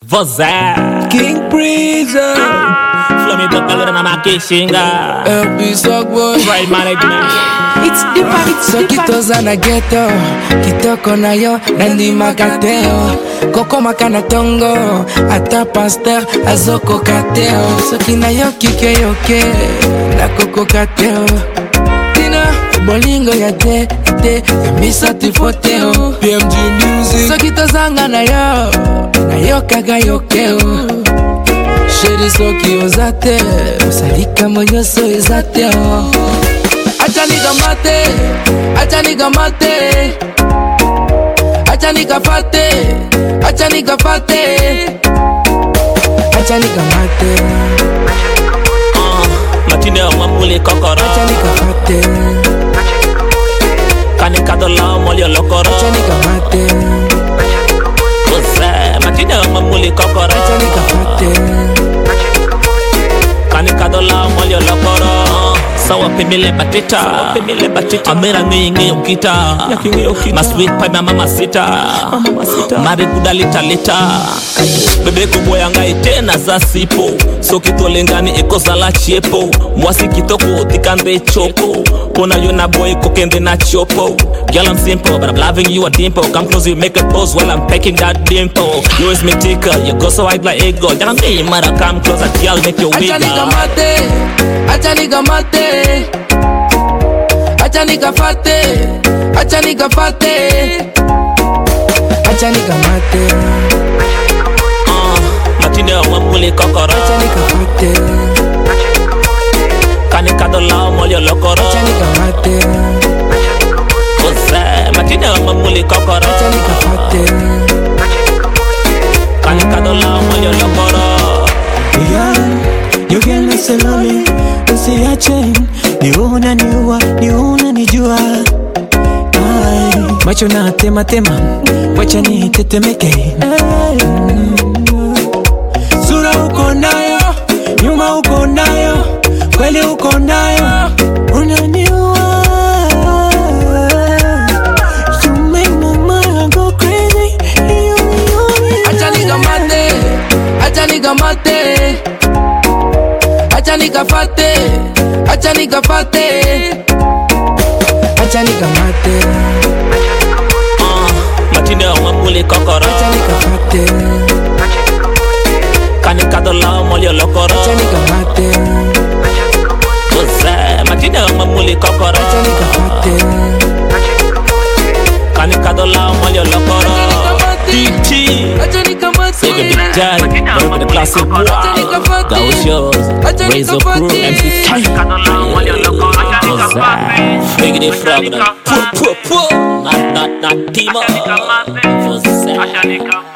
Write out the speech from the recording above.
Vozé King Prison Flame do calor na makishinga LP Sogboy Right management It's different. So kitoza na ghetto kitoko na yo nandi makateo koko makana tongo ata pasteur azoko kateo so kina yo kike yoke na koko kateo tina bolingo ya te misa tifoteo PMG music so kitoza na yo kaga yokeo Sheri soki ozate usalika moyo so izateo Acha nigga mate Acha nigga fate Acha nigga mate Matine wa muli kokoro Acha nigga fate Kanika dola moli lokoro Acha nigga mate Vozé Matine wa muli kokoro Acha nigga fate Kanika dola moli lokoro Sawa pemile batita Amera mingi ukita Ma sweet pie ma mama sita Mari kuda lita Bebe kubwa yanga itena za sipo So kitolengani eko zala chiepo Mwasi kitoko tikande chopo Kona yuna boy kokende na chopo Girl I'm simple but I'm loving you a dimple Come close you make a pose while I'm pecking that dimple You is me tickle, you go so white like ego Girl me mara come closer, girl make your wiggle Acha nigga mate Acha nigga fate Matine wa muli kokoro Acha nigga fate Kanika dola moli lokoro Acha nigga mate Vozé Matine wa muli kokoro Acha nigga fate Kanika dola moli lokoro You can listen lonely usiache niuna nijua macho na tema wacha ni tetemeke Sura uko nayo nyuma uko nayo kweli uko nayo unaniua You make my mind go crazy Acha nigga mate Acha nigga mate Matine wa muli kokoro Acha nigga fate Kanika dola moli lokoro Acha nigga mate Vozé Matine wa muli kokoro Acha nigga fate Kanika dola moli lokoro DT Acha nigga mate Say the big daddy Work with the classic wow Gauchos Raise up crew MC K Vozé Big the frog Not Timo Vozé